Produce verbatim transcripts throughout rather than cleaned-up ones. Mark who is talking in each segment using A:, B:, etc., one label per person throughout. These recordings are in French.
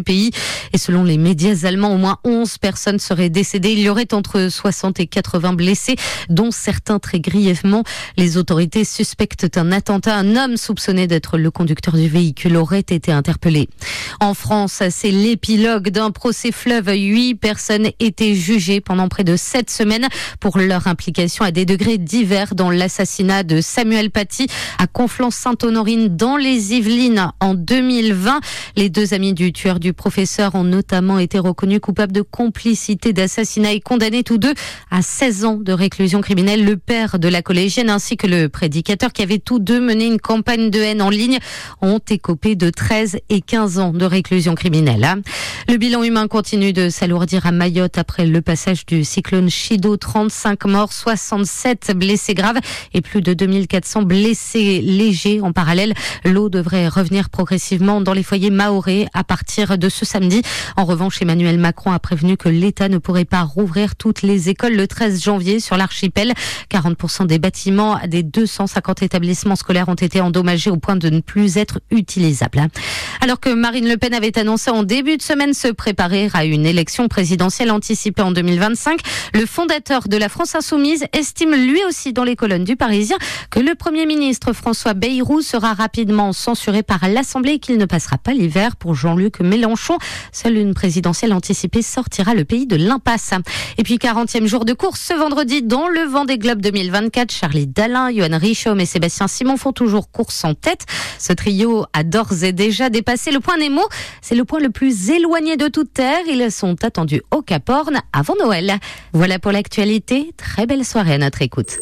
A: pays. Et selon les médias allemands, au moins onze personnes seraient décédées. Il y aurait entre soixante et quatre-vingts blessés, dont certains très grièvement. Les autorités suspectent un attentat. Un homme soupçonné d'être le conducteur du véhicule aurait été interpellé. En France, c'est l'épilogue d'un procès fleuve. Huit personnes étaient jugées pendant près de sept semaines pour leur implication à des degrés divers dans l'assassinat de Samuel Paty à Conflans-Sainte-Honorine dans les Yvelines en deux mille vingt. Les deux amis du tueur du professeur ont notamment été reconnus coupables de complicité d'assassinat et condamnés tous deux à seize ans de réclusion criminelle. Le père de la collégienne ainsi que le prédicateur, qui avaient tous deux mené une campagne de haine en ligne, ont écopé de treize et quinze ans de réclusion criminelle. Le bilan humain continue de s'alourdir à Mayotte après le passage du cyclone Chido. trente-cinq morts, soixante-sept blessés graves et plus de deux mille quatre cents blessés légers. En parallèle, l'eau devrait revenir progressivement dans les foyers mahorais à partir de ce samedi. En revanche, Emmanuel Macron a prévenu que l'État ne pourrait pas rouvrir toutes les écoles le treize janvier sur l'archipel. quarante pour cent des bâtiments des deux cent cinquante établissements scolaires ont été endommagés au point de ne plus être utilisables. Alors que Marine Le Pen avait annoncé en début de semaine se préparer à une élection présidentielle anticipée en deux mille vingt-cinq, le fondateur de la France Insoumise estime lui aussi dans les colonnes du Parisien que le Premier ministre François Bayrou sera rapidement censuré par l'Assemblée et qu'il ne passera pas l'hiver. Pour Jean-Luc Mélenchon, seule une présidentielle anticipée sortira le pays de l'impasse. Et puis quarantième jour de course ce vendredi dans le Vendée Globe deux mille vingt-quatre. Charlie Dalin, Johan Richomme et Sébastien Simon font toujours course en tête. Ce trio a d'ores et déjà dépassé le point Nemo. C'est le point le plus éloigné de toute terre. Ils sont attendus au Cap Horn avant Noël. Voilà pour l'actualité. Très belle soirée à notre écoute.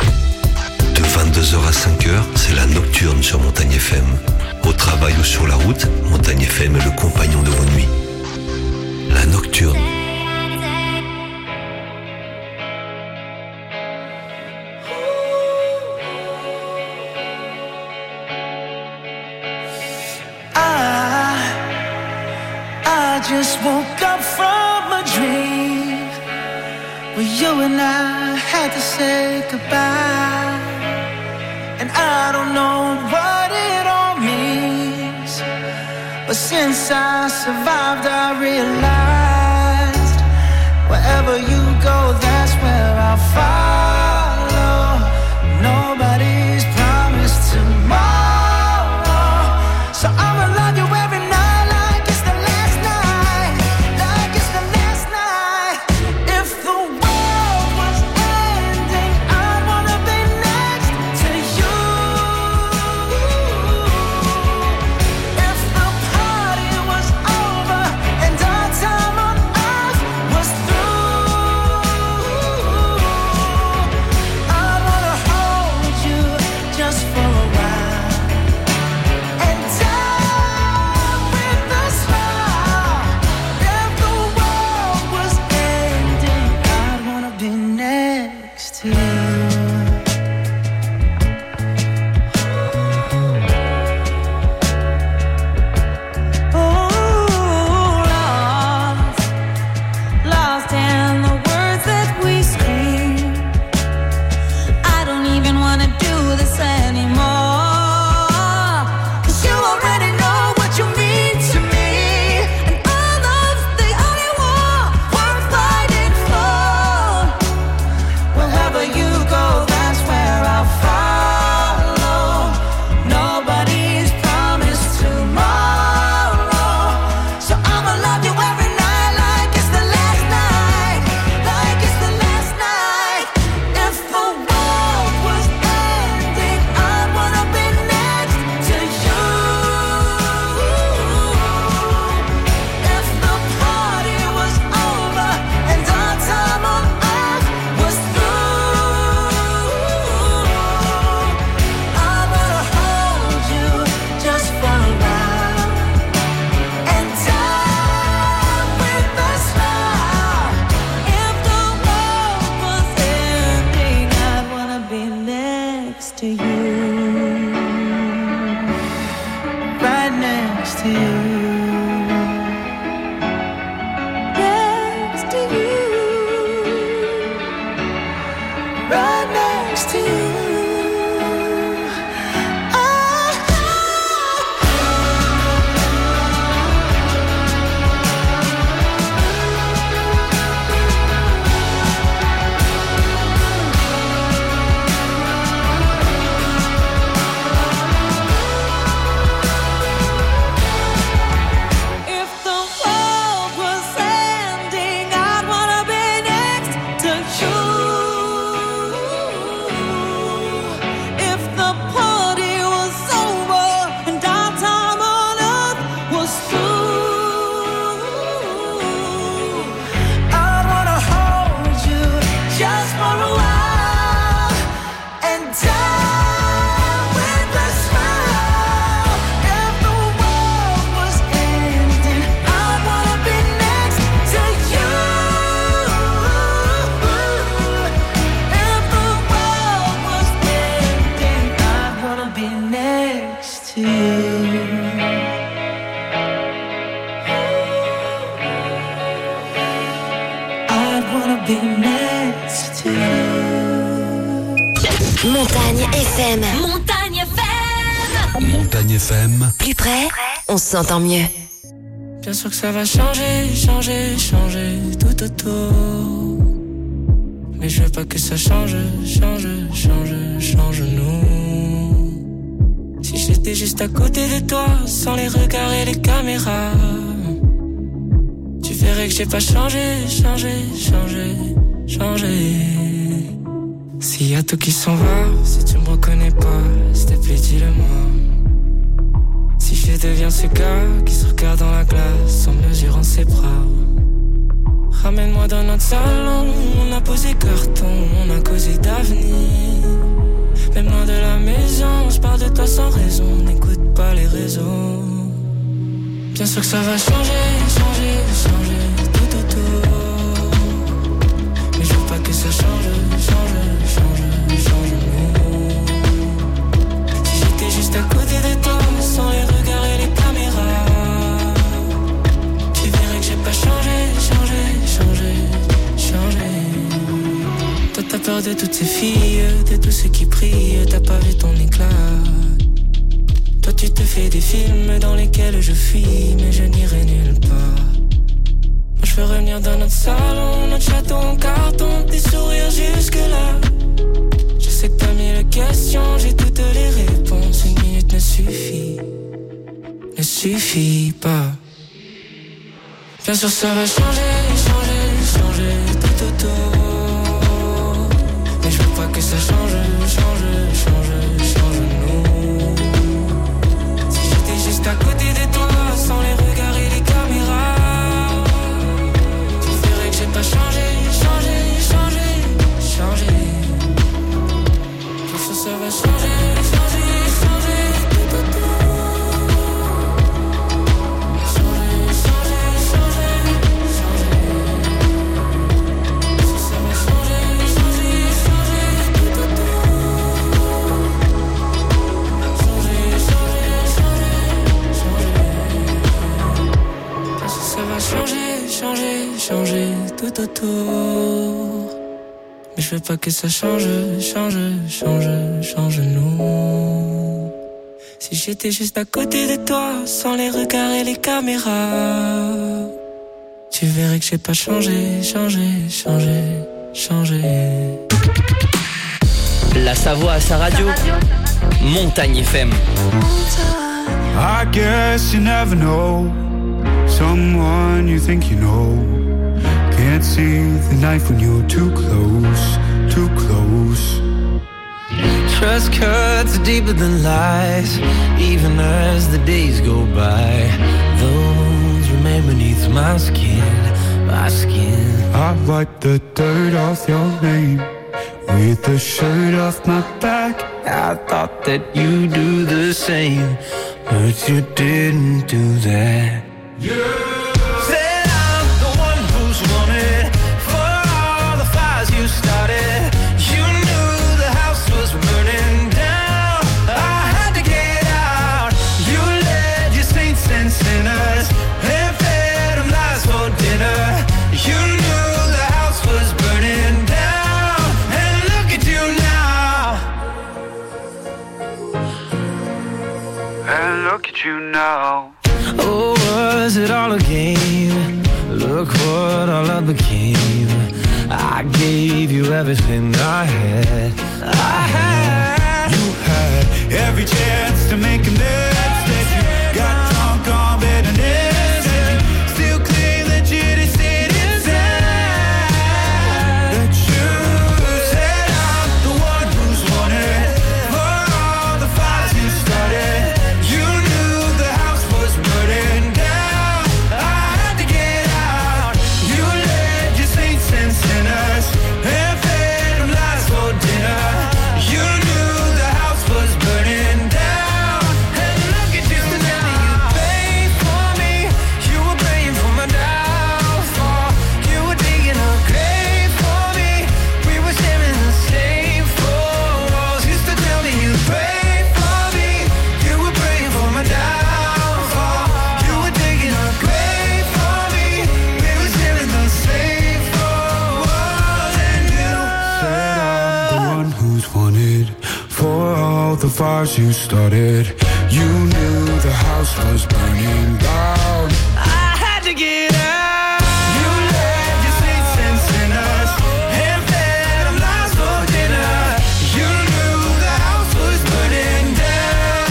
B: De vingt-deux heures à cinq heures, c'est la nocturne sur Montagne F M. Au travail ou sur la route, Montagne F M est le compagnon de vos nuits. La nocturne.
C: I just woke up from a dream where you and I had to say goodbye. And I don't know what it all means, but since I survived I realized wherever you go, that's where I'll follow. Nobody's promised tomorrow, so I'ma love you every night. wanna be next to you.
D: Montagne F M.
E: Montagne F M.
B: Montagne F M.
D: Plus près, on s'entend mieux.
C: Bien sûr que ça va changer, changer, changer tout autour. Mais je veux pas que ça change, change, change, change nous. Si j'étais juste à côté de toi, sans les regards et les caméras, tu verrais que j'ai pas changé, changé, changé, changé. S'il y a tout qui s'en va, si tu me reconnais pas, s'il te plaît dis-le-moi. Si je deviens ce gars qui se regarde dans la glace en mesurant ses bras. Ramène-moi dans notre salon, on a posé carton, on a causé d'avenir. Même loin de la maison, je parle de toi sans raison, n'écoute pas les réseaux. Bien sûr que ça va changer, changer, changer tout autour. Mais je veux pas que ça change, change, change, change nous. Si j'étais juste à côté de toi, sans les regards et les caméras, tu verrais que j'ai pas changé, changé, changé, changé. Toi t'as peur de toutes ces filles, de tous ceux qui prient, t'as pas vu ton éclat. Toi tu te fais des films dans lesquels je fuis, mais je n'irai nulle part. Moi je veux revenir dans notre salon, notre château en carton, tes sourires jusque là. Je sais que t'as mille questions, j'ai toutes les réponses, une minute ne suffit, ne suffit pas. Bien sûr ça va changer, changer, changer tout autour. Mais je veux pas que ça change, change, change, change nous. Si j'étais juste à côté de toi, sans les regards et les caméras, tu verrais que j'ai pas changé, changé, changé, changé. Bien sûr ça va changer, changer, changer tout autour. Changer, changer, changer tout autour. Mais je veux pas que ça change, change, change, change nous. Si j'étais juste à côté de toi, sans les regards et les caméras, tu verrais que j'ai pas changé, changé, changé, changé.
F: La Savoie à sa radio, Montagne F M.
G: I guess you never know someone you think you know. Can't see the knife when you're too close, too close.
H: Trust cuts deeper than lies, even as the days go by. Those remain beneath my skin, my skin.
G: I wipe the dirt off your name with the shirt off my back.
H: I thought that you'd do the same, but you didn't do that. Yeah. Said I'm the one who's wanted for all the fires you started. You knew the house was burning down. I had to get out. You led your saints and sinners and fed them lies for dinner. You knew the house was burning down, and look at you now.
G: And look at you now.
H: Oh, was it all a game? Look what all I became. I gave you everything I had. I had.
G: You had every chance to make amends. That you got drunk on bitterness, and you still claim that you just stayed inside. That you said I'm the one who's wanted for all the fires you started. You knew the house was burning down. I had to get out. You led your saints and sinners and fed them lies for dinner. You knew the house was burning down, and fires you started. You knew the house was burning down. I had to get out. You left your saints and sinners and fed them lies for dinner. You knew the house was burning down.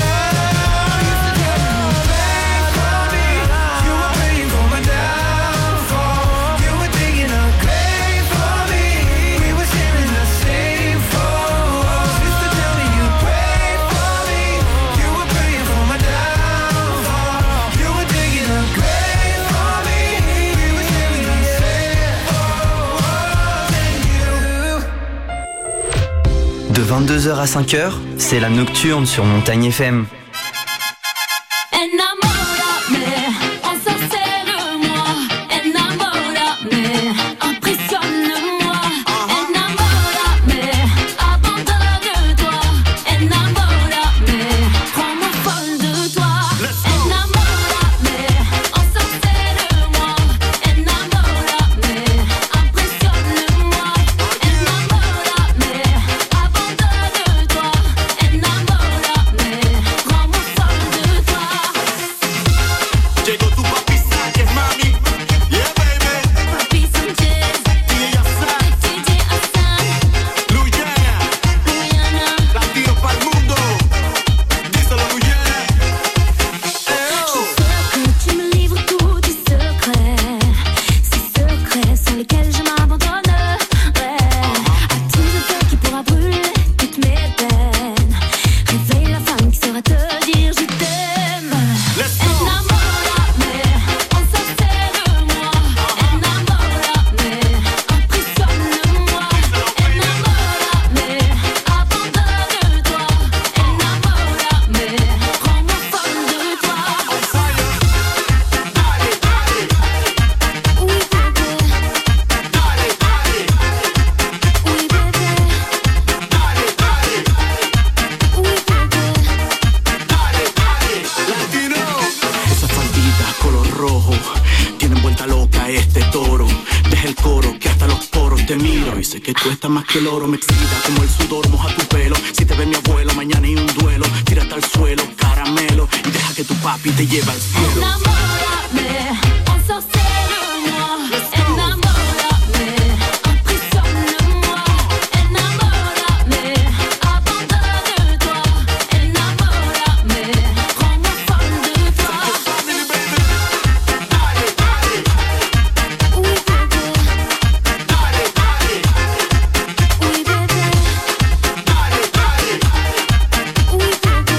G: You were praying for my downfall. You were digging a grave for me. We were sharing the same floors. Used to tell me you prayed for me. You were praying for my downfall. You were digging a grave for me. We were sharing the same floors. And you.
F: De vingt-deux heures à cinq heures, c'est la nocturne sur Montagne F M.
E: Enamórame, ensorcelle-moi, enamórame, impressionne-moi, enamórame, abandonne-toi, enamórame, rends-moi folle de toi, enamórame, ensorcelle-moi, enamórame, impressionne-moi, enamórame, abandonne-toi, enamórame, rends-moi folle de toi.
I: Llegó tu papi Sánchez, mami. Yeah, baby.
E: Papi Sánchez,
I: D J Hassan,
E: D J Hassan,
I: Luyana,
E: Rihanna.
I: latinos pa'l mundo. Díselo, Luyana.
E: Je sais que tu me livres tous tes secrets, ces secrets sur lesquels je m'abandonnerai. As-tu le feu qui pourra brûler toutes mes peines? Réveille la femme qui saura te dire je t'aime.
I: Let's go.
E: Enamórame, ensorcelle-moi, enamórame, impressionne-moi, enamórame, abandonne-toi, enamórame, rends-moi folle de toi. Oui bébé, oui bébé, oui bébé.
I: Latino. Esas falditas color rojo tienen vuelta loca este toro. Deja el coro que hasta los poros te miro y sé que tú estás más que el oro. Me excita como el sudor moja tu pelo. Si te ve mi abuelo mañana hay un duelo. Tírate al suelo, caramelo y deja que tu papi te lleve al cielo.
E: Enamórame, ensorcelle-moi, enamórame, impressionne-moi, enamórame, abandonne-toi, enamórame, rends-moi folle de toi. Oui bébé, oui bébé, oui bébé.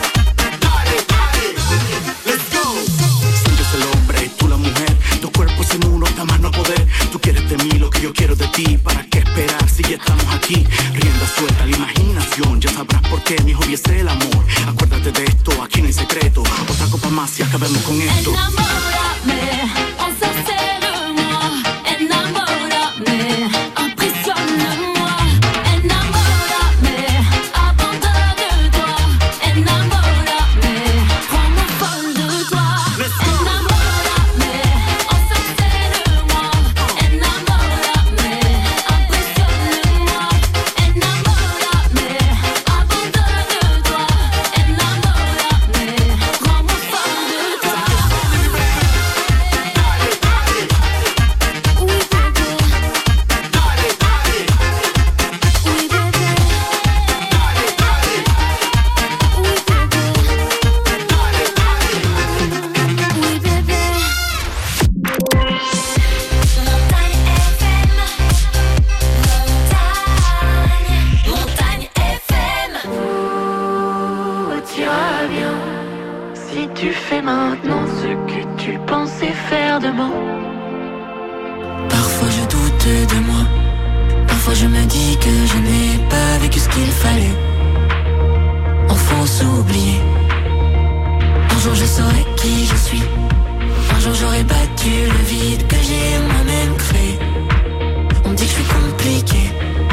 I: Let's go. Siento es el hombre, tú la mujer. Dos cuerpos en uno, hasta más no poder. Tú quieres de mí lo que yo quiero de ti. ¿Para qué esperar si ya estamos aquí? Rienda suelta la imaginación. Ya sabrás por qué mi hobby es el amor. Acuérdate de esto, aquí no hay secreto. Otra copa más y acabemos con esto.
E: Enamórame, ensorcelle-moi, enamórame, impressionne-moi, enamórame, abandonne-toi, enamórame, rends-moi folle de toi. Enamórame, ensorcelle-moi, enamórame, impressionne-moi, enamórame, abandonne-toi, enamórame, rends-moi folle de toi. Oui bébé, oui bébé, oui bébé, oui bébé. Montagne F M, Montagne, Montagne F M. Tu iras bien si tu fais maintenant ce que tu pensais faire demain. Parfois je doute de moi, parfois je me dis que je n'ai pas vécu ce qu'il fallait. Enfance oubliée, un jour je saurai qui je suis. Un jour j'aurai battu le vide que j'ai moi-même créé. On me dit que je suis compliqué,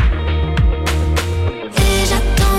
E: et j'attends.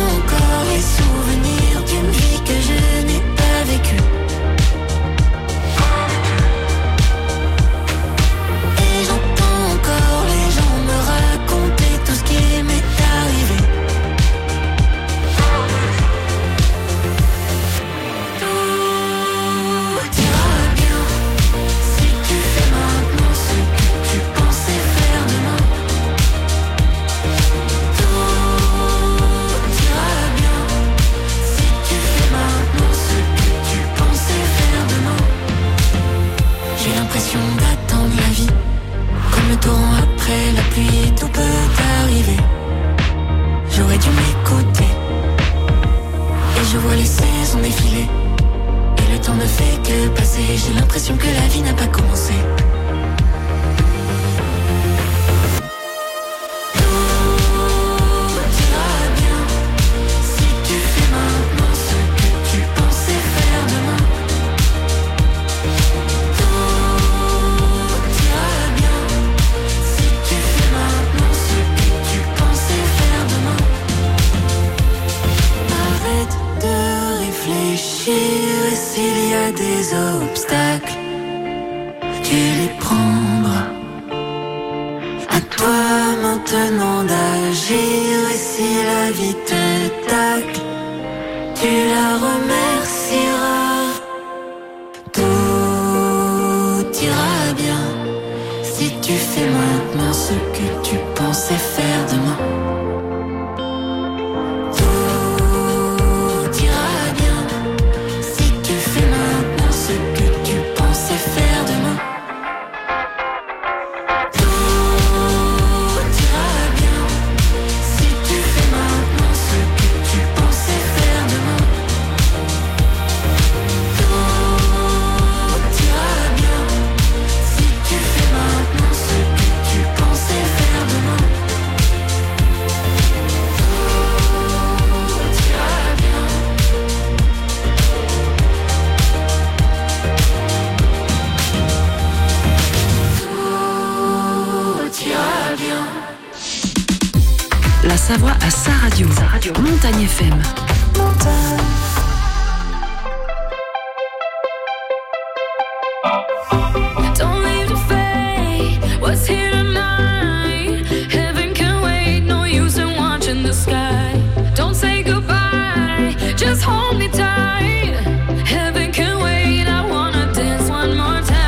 E: passé, j'ai l'impression que la vie n'a pas commencé. Et s'il y a des obstacles, tu les prendras. À toi maintenant d'agir. Et si la vie te tacle, tu la remercieras. Tout ira bien si tu fais maintenant ce que tu pensais faire demain.
J: La Savoie à sa radio. Sa radio. Montagne F M. Montagne.
E: Don't leave the fate, what's here tonight? Heaven can wait, no use in watching the sky. Don't say goodbye, just hold me tight. Heaven can wait, I wanna dance one more time.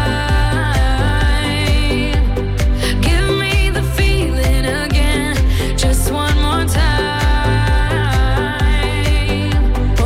E: Give me the feeling again, just one more time.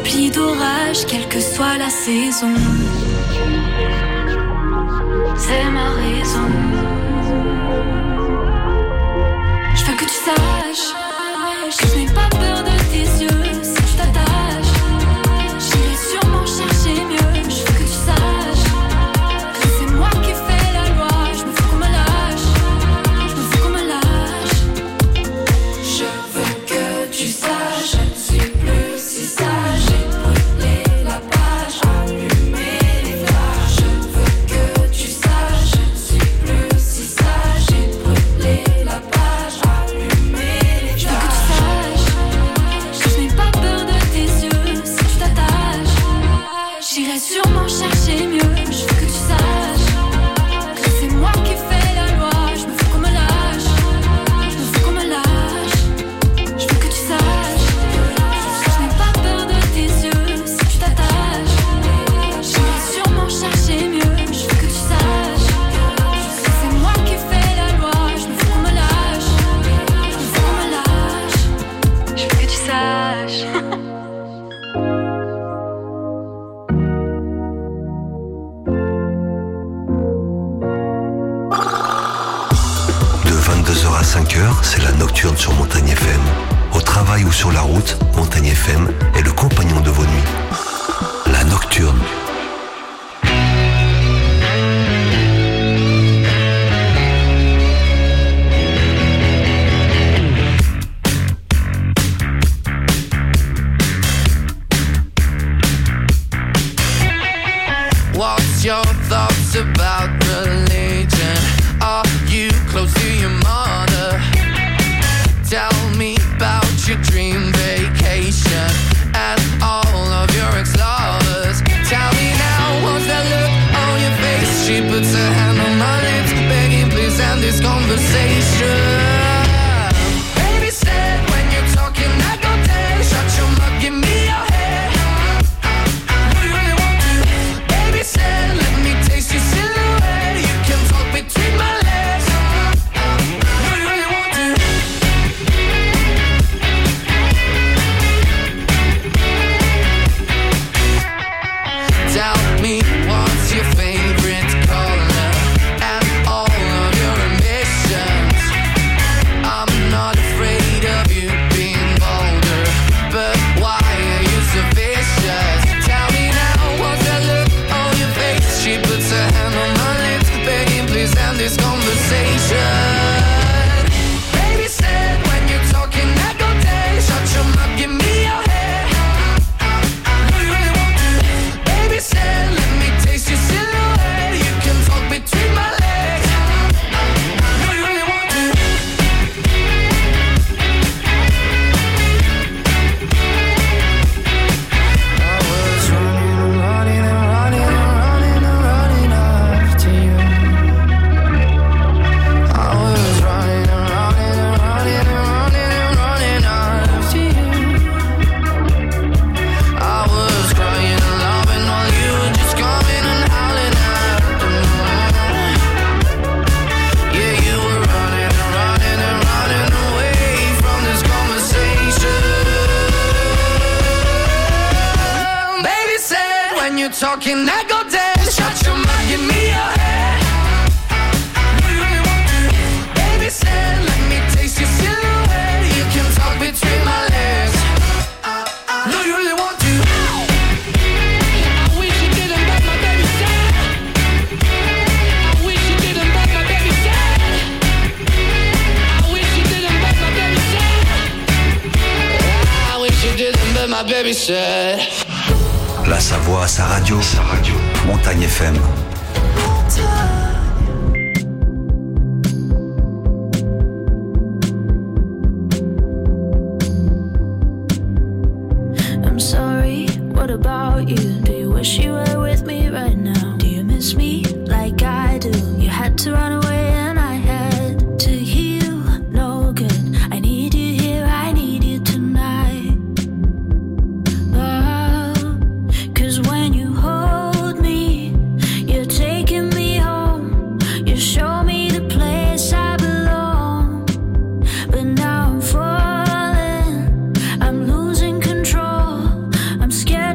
E: rempli d'orage, quelle que soit la saison. C'est ma raison. Je veux que tu saches que je n'ai pas peur de tes yeux. Si tu t'attaches, j'irai sûrement chercher mieux. Je veux que tu saches que c'est moi qui fais la loi. Je me fous qu'on me lâche, je me fous qu'on me lâche. Je veux que tu saches, je ne suis plus si sage. J'ai brûlé la page, allumé les flashs. Je veux que tu saches, je ne suis plus si sage. J'ai brûlé la page, allumé les flashs. Je veux que tu saches que je n'ai pas peur de tes yeux. Si tu t'attaches, j'irai sûrement chercher mieux. Je veux que tu saches que c'est moi qui fais la loi. Je me fous qu'on me lâche, je me fous qu'on me lâche. Je veux que tu saches que je n'ai pas peur de tes yeux. Si tu t'attaches, j'irai sûrement chercher mieux. Je veux que tu saches que c'est moi qui fais la loi. Je me fous qu'on me lâche, je me fous qu'on me lâche. Je veux que tu saches.
B: De vingt-deux heures à cinq heures, c'est la nocturne sur Montagne F M. Au travail ou sur la route, Montagne F M est le compagnon de vos nuits. La nocturne.
H: What's your thoughts about religion? Are you close to your mother? Tell me about your dream vacation and all of your ex-lovers. Tell me now, what's that look on your face? She puts her hand on my lips, begging please end this conversation. Baby said when you're talking I go dead. Shut your mouth, give me your head. What do you really want to? Baby said let me taste your silhouette. You can talk between my legs. What do you really want to? Tell me what's your favorite color and all of your ambitions. I'm not afraid of you being bolder, but why are you so vicious? Tell me now, what's that look on your face? She puts her hand on my lips, begging please end this conversation. Baby said when you're talking I go dead. Shut your mouth, give me your head. What do you really want to? Baby said let me taste your silhouette. You can talk between my legs. What do you really want to? I was running and running and running and running and running after you. I was running and running and running and running and running after you. I was crying and loving while you were just coming and howling at the moon. Yeah, you were running and running and running away from this conversation. Baby said when you're talking I go dead. Shut your mouth, give me your head. What do you really want to? Baby said let me taste your silhouette. You can talk between my legs. No, you really want to. I wish you didn't, but my baby said. I wish you didn't, but my baby said. I wish you didn't, but my baby said. I wish you didn't, but my baby said.
B: La Savoie à sa radio. Sa radio. Montagne F M.
E: I'm sorry, what about you? Do you wish you were with me right now? Do you miss me like I do? You had to run away and I had to heal. No good, I need you here, I need you tonight. Oh, 'cause when you hold me, you're taking me home. You show me the place I belong. But now I'm falling, I'm losing control. I'm scared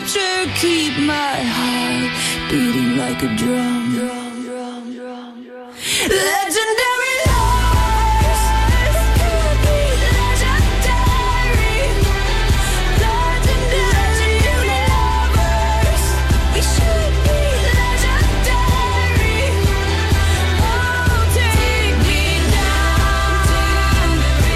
E: scripture, keep my heart beating like a drum. drum, drum, drum, drum. Legendary lovers, could be legendary. Legendary lovers, we should be legendary. Oh, take me down,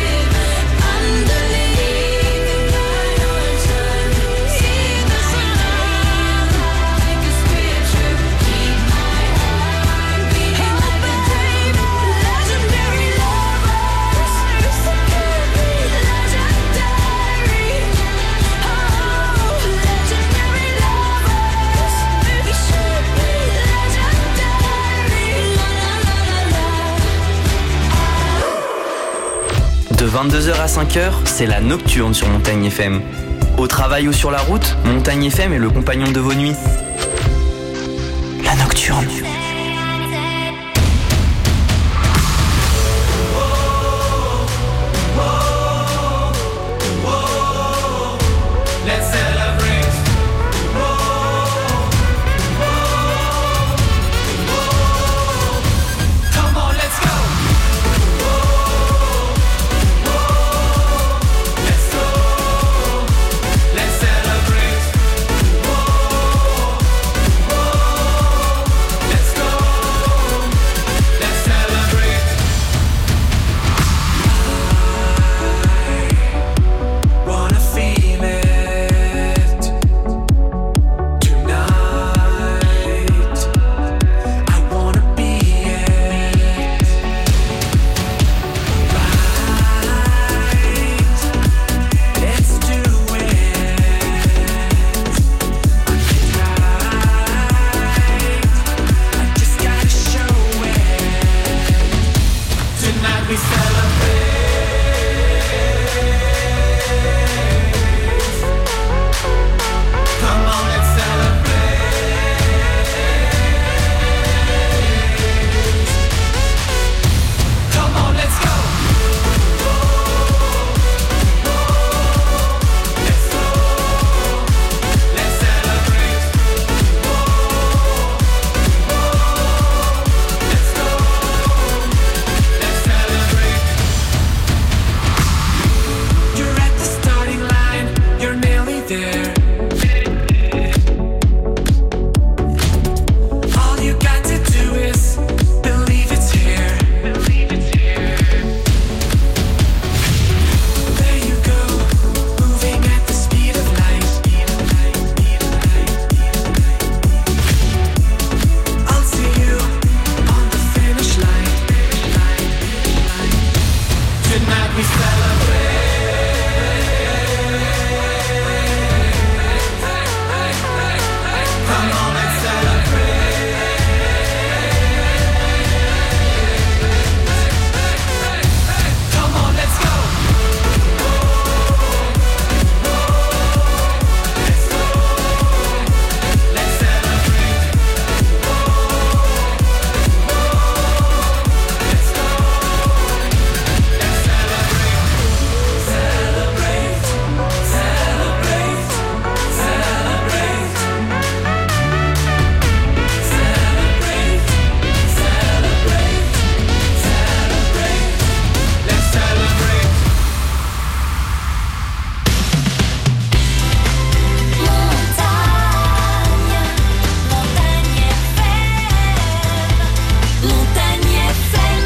E: underneath my ocean. See the sun, like a scripture, keep my heart beating like a drum. Legendary lovers, could be legendary. Oh, legendary lovers, we should be legendary.
F: De vingt-deux heures à cinq heures, c'est la nocturne sur Montagne F M. Au travail ou sur la route, Montagne F M est le compagnon de vos nuits. La nocturne.
H: Let's celebrate. Come on, let's go. Let's go. Let's celebrate. Let's go. Let's celebrate. I wanna feel it tonight. I wanna be it. Right. Let's do it. I just gotta show it. Tonight we celebrate. Come on, let's celebrate. Come on, let's go. Let's go. Let's celebrate. Let's go. Let's celebrate. You're at the starting line. You're nearly there. All you got to do is believe it's here. There you go, moving at the speed of light. I'll see you on the finish line. Tonight we celebrate. Come on, let's celebrate. Come on, let's go. Let's go. Let's celebrate. Let's go. Let's celebrate. Celebrate. Celebrate. Celebrate. Celebrate. Celebrate. Celebrate. Let's celebrate.
E: Montagne, Montagne F M.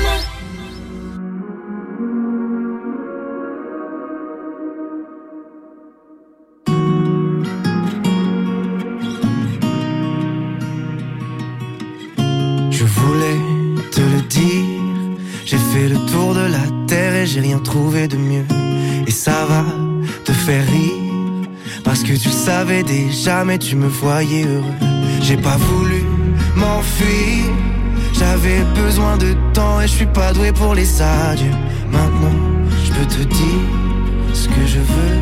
C: Je voulais te le dire, j'ai fait le tour de la terre et j'ai rien trouvé de mieux. Et ça va te faire rire, parce que tu le savais déjà mais tu me voyais heureux. J'ai pas voulu m'enfuir, j'avais besoin de temps et je suis pas doué pour les adieux. Maintenant je peux te dire ce que je veux.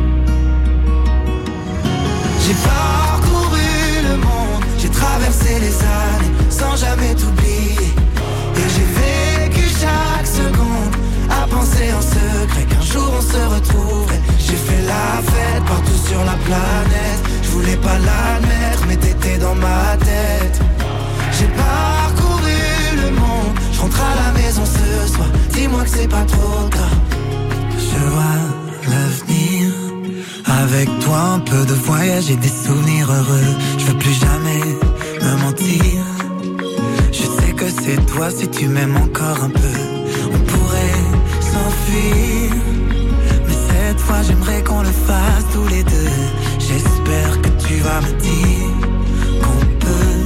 C: J'ai parcouru le monde, j'ai traversé les années sans jamais t'oublier. Et j'ai vécu chaque seconde à penser en secret qu'un jour on se retrouverait. J'ai fait la fête partout sur la planète. Je voulais pas l'admettre, mais t'étais dans ma tête. J'ai parcouru le monde, je rentre à la maison ce soir. Dis-moi que c'est pas trop tard. Je vois l'avenir avec toi, un peu de voyage et des souvenirs heureux. Je veux plus jamais me mentir. Je sais que c'est toi si tu m'aimes encore un peu. On pourrait s'enfuir, mais cette fois j'aimerais qu'on le fasse tous les deux. J'espère que tu vas me dire qu'on peut.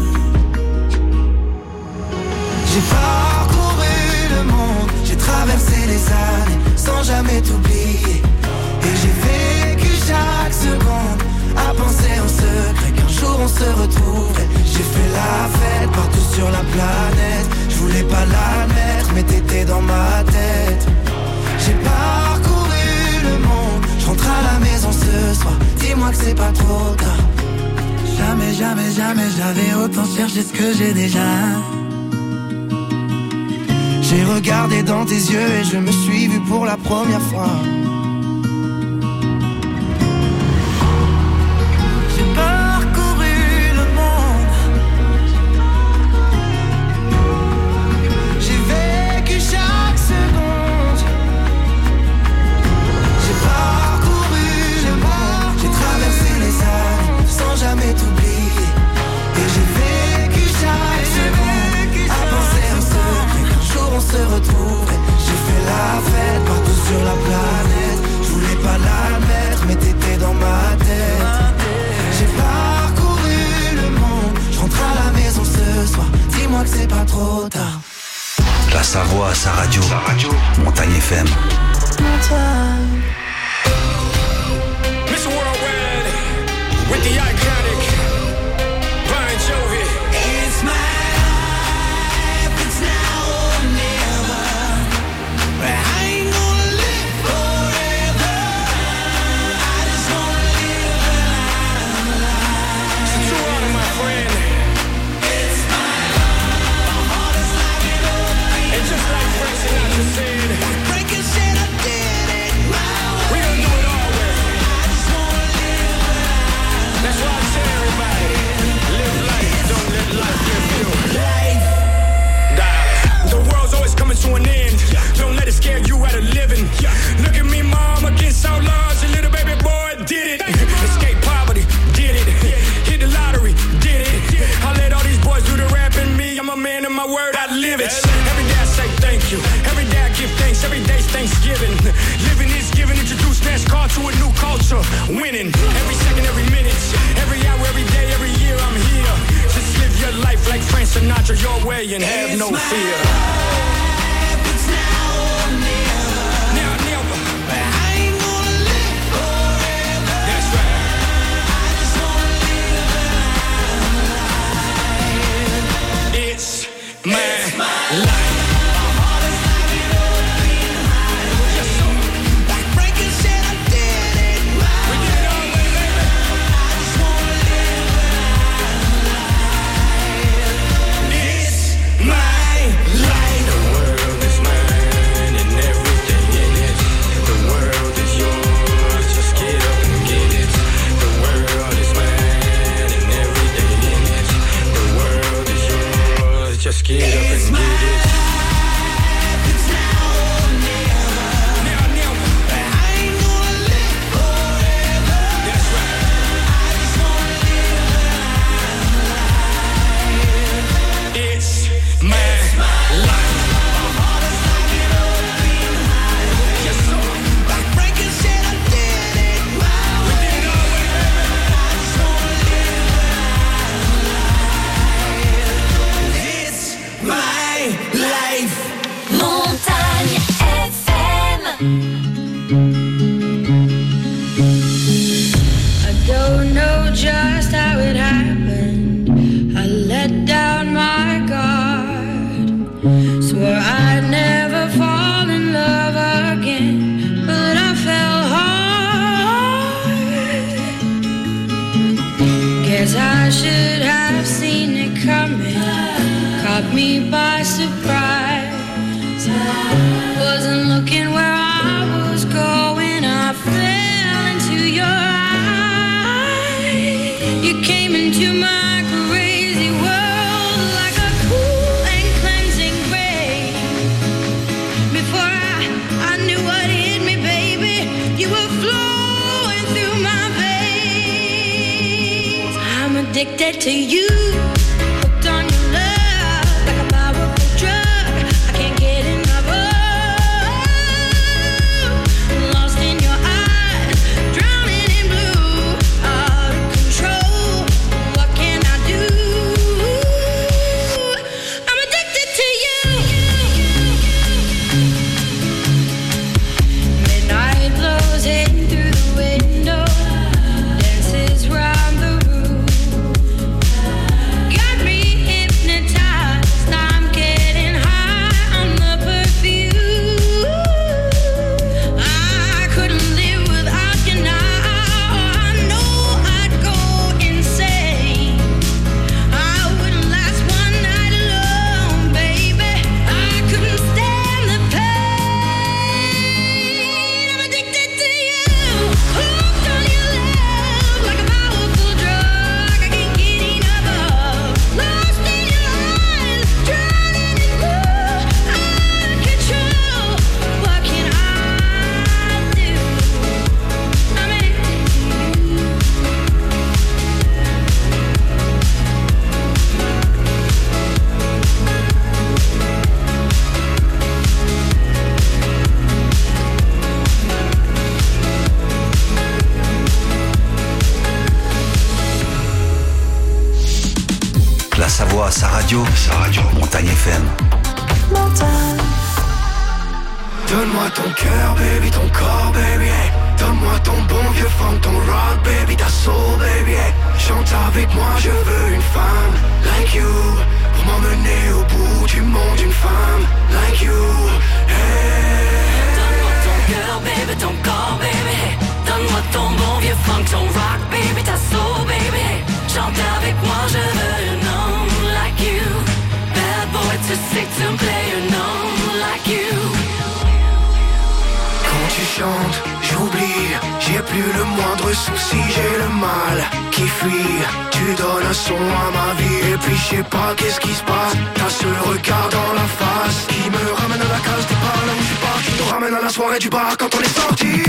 C: J'ai parcouru le monde, j'ai traversé les années sans jamais t'oublier. Et j'ai vécu chaque seconde à penser en secret qu'un jour on se retrouverait. J'ai fait la fête partout sur la planète. Je voulais pas l'admettre, mais t'étais dans ma tête. J'ai parcouru le monde, je rentre à la maison ce soir. Dis-moi que c'est pas trop tard. Jamais, jamais, jamais j'avais autant cherché ce que j'ai déjà. J'ai regardé dans tes yeux et je me suis vu pour la première fois. J'ai parcouru le monde. J'ai vécu chaque seconde. J'ai parcouru le monde. J'ai traversé les années sans jamais t'oublier. Et j'ai vécu chaque seconde à penser en secret qu'un jour on se retrouverait. J'ai fait la fête partout sur la planète. Je voulais pas l'admettre, mais t'étais dans ma tête. J'ai parcouru le monde, je rentre à la maison ce soir. Dis-moi que c'est pas trop tard.
B: La Savoie à sa radio. Sa radio. Montagne F M.
C: Montagne.
K: Miss Worldwide with the iconic Bon Jovi.
C: It's my life, it's now or never. But I ain't gonna live forever. I just wanna live a life.
K: It's too hard, my friend.
C: It's my life, my heart is like an open.
K: And just like Frank Sinatra said,
C: Like breaking shit, I did it my way.
K: we gonna do it all way.
C: I just wanna live a life.
K: That's why I tell everybody, live life, don't let life live you.
C: Life.
K: Die. The world's always coming to an end. Don't let it scare you out of living. Look at me, mom, against all odds. Your little baby boy did it. Escape poverty, did it. Hit the lottery, did it. I let all these boys do the rap and me. I'm a man of my word, I live it. Every day I say thank you. Every day I give thanks. Every day's Thanksgiving. Living is giving. Introduce NASCAR to a new culture. Winning. Every second, every minute. Every hour, every day, every year I'm here. Just live your life like Frank Sinatra your way and have no fear.
C: It's now or never.
K: Now, never.
C: But I ain't gonna live forever.
K: That's right.
C: I just wanna live a life.
K: It's my life.
C: My heart is like an open highway.
K: Yes, sir.
C: Like breaking shit, I did it my
K: We
C: way.
K: did it all way, baby.
C: I just wanna live a life.
K: It's my life. The world is mine and everything in it. The world is yours. Just get up and get it. The world is mine and everything in it. The world is yours. Just get up and
C: It's my
K: get it.
C: life, it's now or never.
K: Now, never.
C: But I ain't gonna live forever.
K: That's right.
C: I just wanna live a life.
K: It's my life.
C: My heart is like an open highway.
K: Yes, sir.
C: Like breaking shit, I did it my
K: We
C: way.
K: did it all way, baby.
C: I just wanna live a life. It's my life.
E: Montagne F M.
L: I don't know just how it happened. I let down my guard. Swore I'd never fall in love again, but I fell hard. Guess I should have seen it coming. Caught me by surprise. Wasn't looking where I was going. I fell into your eyes. You came into my crazy world like a cool and cleansing rain. Before I, I knew what hit me, baby, you were flowing through my veins. I'm addicted to you. Hooked on your love like a powerful drug. I can't get enough of. Lost in your eyes, drowning in blue. Out of control, what can I do? I'm addicted to you. Midnight blows in through the window, dances round the room. Got me hypnotized, I'm getting high on the perfume. I couldn't live without you now. I know I'd go insane. I wouldn't last one night alone, baby. I couldn't stand the pain. I'm addicted to you. Hooked on your love like a powerful drug. I can't get enough of. Lost in your eyes, drowning in blue. Out of control, what can I do? I'm addicted to you.
B: La Savoie à sa radio, sa radio, Montagne F M.
I: Donne-moi ton cœur, baby, ton corps, baby, hey. Donne-moi ton bon vieux funk, ton rock, baby, ta soul, baby, hey. Chante avec moi, je veux une femme like you, pour m'emmener au bout du monde, une femme like you, hey.
M: Donne-moi ton cœur, baby, ton corps, baby, hey. Donne-moi ton bon vieux funk, ton rock, baby, ta soul, baby, hey. Chante avec moi, je veux un homme like you. Bad boy to sick to play un homme like you.
I: Quand tu chantes, j'oublie, j'ai plus le moindre souci, j'ai le mal qui fuit. Tu donnes un son à ma vie et puis je sais pas qu'est-ce qui se passe. T'as ce regard dans la face qui me ramène à la case départ, là où je suis pas, qui nous ramène à la soirée du bar quand on est sorti.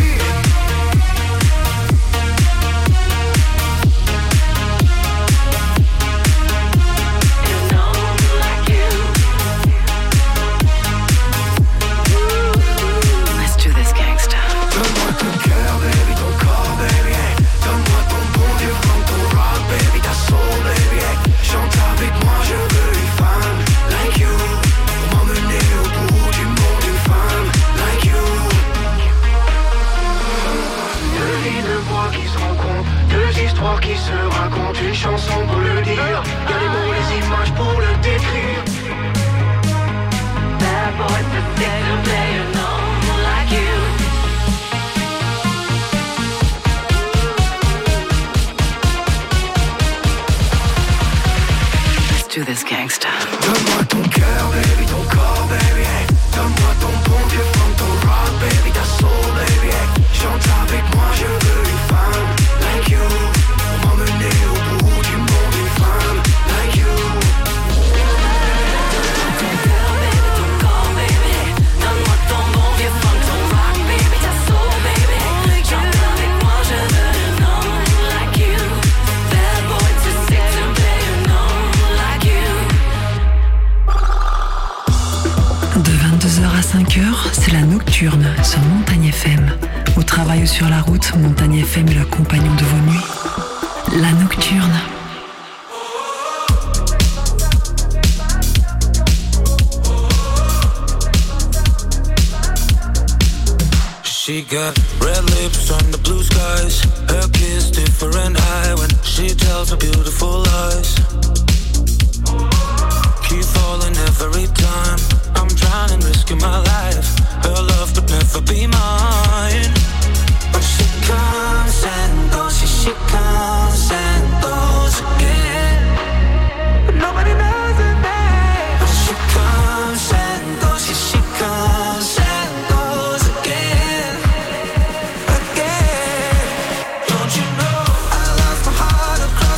J: Let's do this, gangsta.
I: Donne-moi ton cœur, baby, ton corps, baby, hey. Donne-moi ton bon vieux funk, ton rock, baby, ta soul, baby, hey. Chante avec moi, je veux une femme like you, pour m'emmener au bout du monde, une femme like you. Deux vies de moi qui se rencontrent, deux histoires qui se racontent, une chanson pour le dire, y'a les mots, les images pour le décrire.
M: Bad boy to sick to play an homme like you.
J: Let's do this, gangsta.
I: Donne-moi ton cœur, baby, ton corps, baby, hey. Donne-moi ton bon vieux funk, ton rock, baby, ta soul, baby, hey. Chante avec moi, je veux une femme like you, pour m'emmener au bout du monde, une femme like you.
M: Ton cœur, baby, ton corps, baby. Donne-moi ton bon vieux funk, ton rock, baby, ta soul, baby. Chante avec moi, je veux un homme like you. Bad boy to sick to play an homme like you.
J: De vingt-deux heures à cinq heures, c'est la nocturne sur Montagne F M. Au travail ou sur la route, Montagne F M est le compagnon de vos nuits. La nocturne.
H: She got red lips on the blue skies. Her kiss different high when she tells her beautiful lies. Keep falling every time. I'm drowning, risking my life. Her love could never be mine. But she comes and goes, she, she comes and goes again. But nobody knows her name. But she comes and goes, she, she comes and goes again. Again. Don't you know I lost my heart of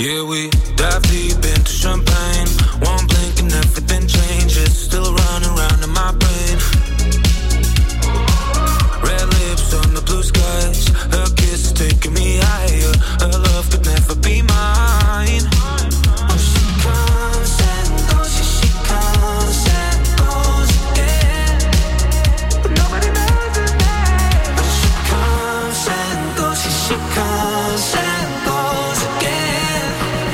G: Yeah, we dive deep into champagne. One blink and everything changes. Still running around in my brain. Red lips on the blue skies. Her kiss is taking me higher. Her love could never be mine. Oh, she comes and goes. Yeah, she comes and goes again. But nobody knows her name. Oh, she comes and goes. Yeah, she comes and goes again.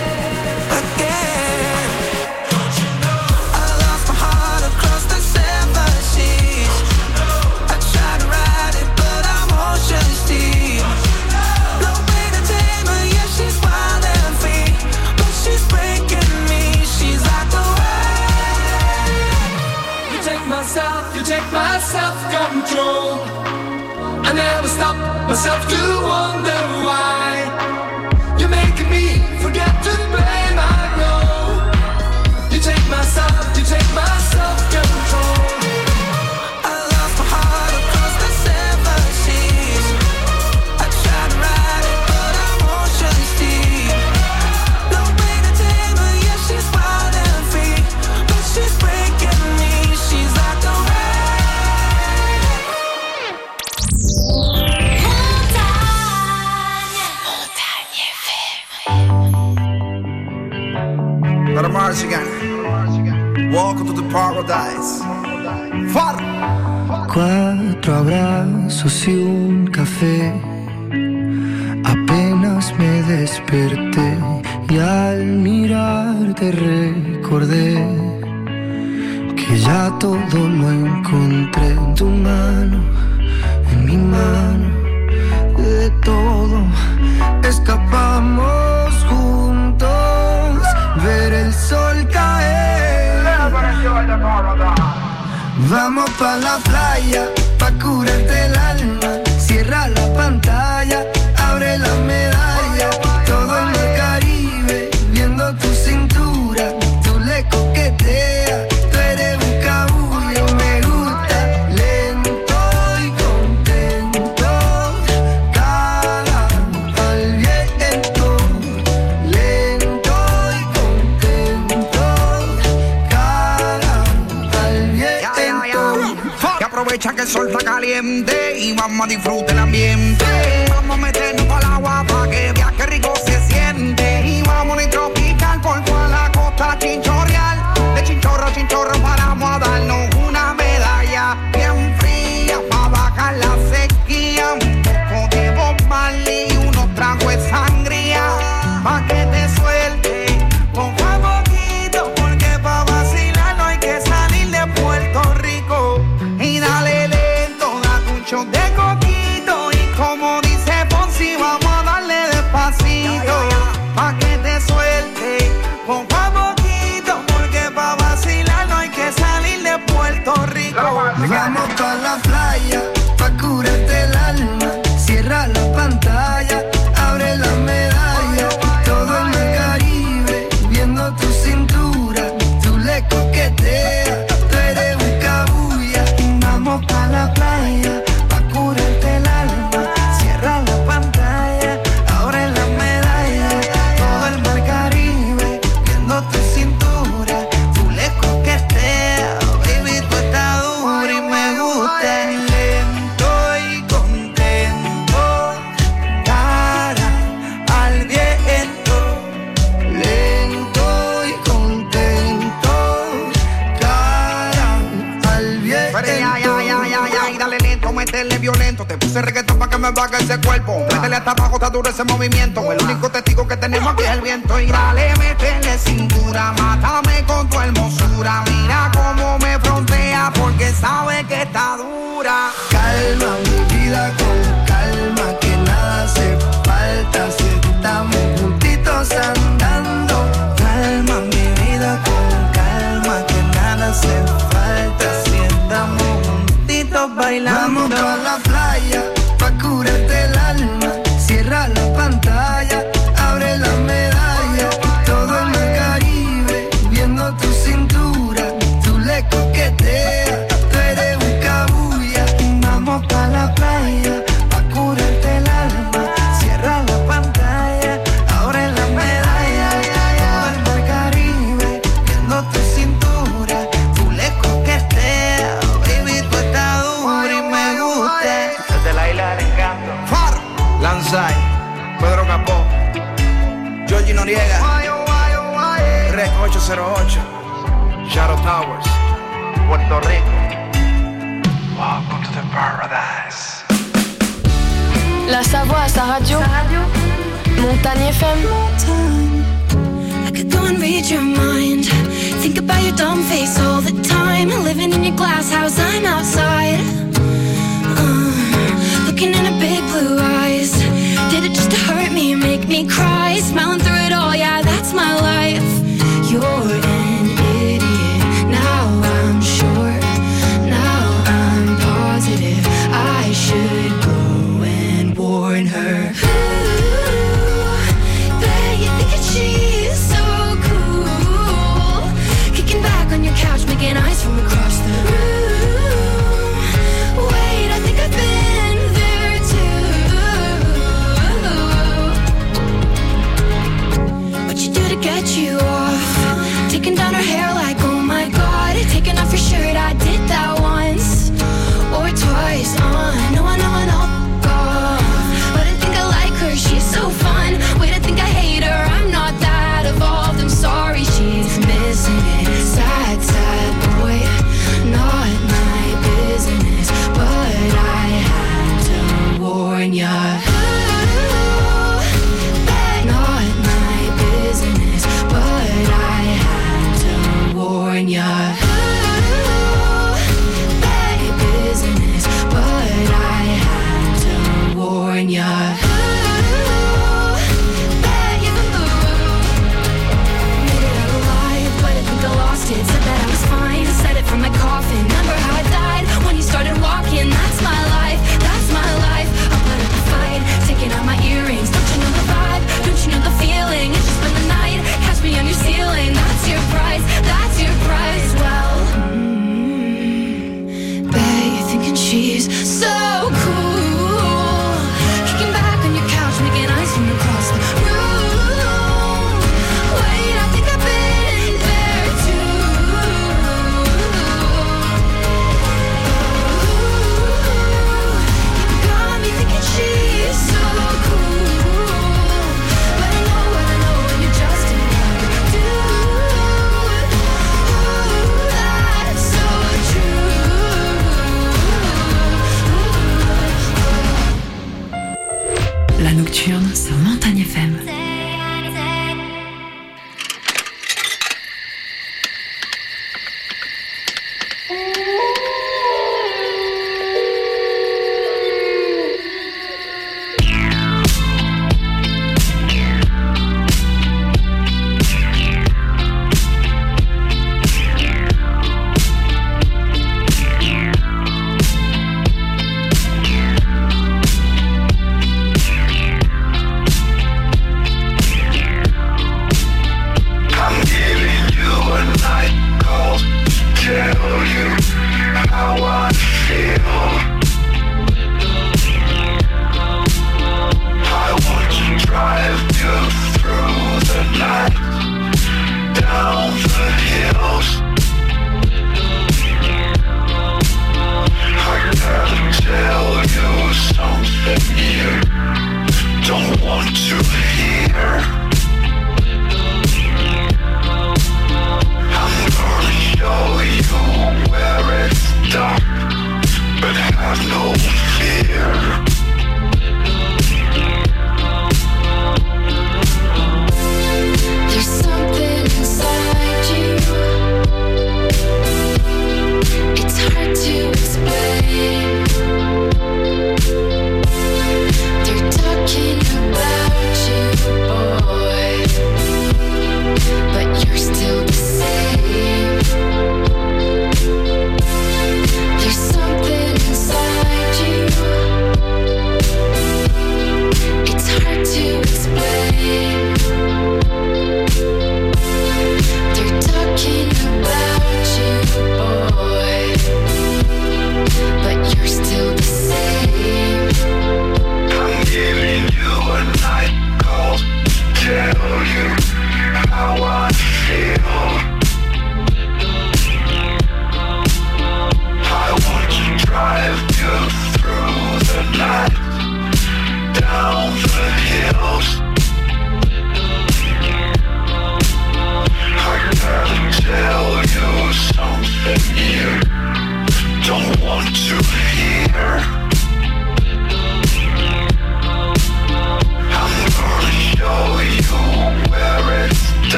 G: Again. Don't you know? I lost my heart across the seven seas. I tried to ride it, but I'm ocean's deep. No way to tame her, yeah, she's wild and free. But she's breaking me, she's like the wind.
K: You take my self, you take my self-control. I never stop myself to wonder why. You're making me forget to blame, I know. You take my self, you take my self-control.
G: I lost my heart across the seven seas. I tried to ride it, but I'm ocean's deep. No way to tame her, yeah, she's wild and free. But she's breaking me, she's like the wind.
N: Let a march again. Welcome to the paradise. Far.
O: Cuatro abrazos y un café. Apenas me desperté y al mirarte recordé que ya todo lo encontré en tu mano, en mi mano. De todo escapamos juntos, ver el sol caer. Vamos pa' la playa, pa' curarte el alma. Cierra la pantalla, abre la medalla. Todo en el Caribe, viendo tu cintura. Tú le coqueteas, tú eres un cabullo. Me gusta lento y contento. Cara al viento, lento y contento. Cara al viento.
N: Que aprovecha que el sol está caliente y vamos a disfrutar el ambiente. Vamos a meternos para el agua pa' que veas que rico se siente. Y vamos a tropical por toda la costa chinchorreal. De chinchorro a chinchorro paramos a darnos una medalla bien fría pa' bajar la sequía. Un poco de Bob Marley y unos tragos de sangría pa' que te suelte poco a poquito, porque pa' vacilar no hay que salir de Puerto Rico. Y dale lento, date un shot de coquito. Y como dice Fonsi, vamos a darle despacito pa' que te suelte poco a poquito, porque pa' vacilar no hay que salir de Puerto Rico.
O: Vamos pa' la playa, pa' curarte el alma. Cierra la pantalla, abre la medalla. Todo en el Caribe, viendo tu cintura. Tú le coqueteas, tú eres un cabulla. Vamos pa' la playa, pa' curarte el alma. Cierra la pantalla, abre la medalla. Todo el mar Caribe, viendo tu cintura. Tú le coqueteas, baby, tú estás dura y me gusta. Lento y contento, cara al viento. Lento y contento, cara al viento.
N: Pero ya, ya, ya, ya, ya, y dale lento, métele violento. Te puse reggaetón pa' que me baje ese cuerpo. Métele hasta abajo, está duro ese movimiento. El único testigo que tenemos aquí es el viento. Y dale, métele cintura, mátame con tu hermosura. Mira cómo me frontea, porque sabe que está dura.
O: Calma mi vida con calma, que nada hace falta si estamos juntitos andando. Calma mi vida con calma, que nada hace falta si estamos juntitos bailando. Vamos pa' la playa, pa' curarte el alma. Cierra la pantalla, abre la medalla. Todo en el Caribe, viendo tu cintura. Tú le coqueteas, tú eres un cabullo.
P: Noriega, Rec ocho cero ocho, Shadow Towers, Puerto Rico. Welcome to the paradise.
Q: La Savoie à sa radio, Montagne F M.
E: I could go and read your mind. Think about your dumb face all the time. Living in your glass house, I'm outside. Uh, looking in her big blue eyes. Did it just to hurt me, make me cry? Smiling through it all, yeah, that's my life. You're in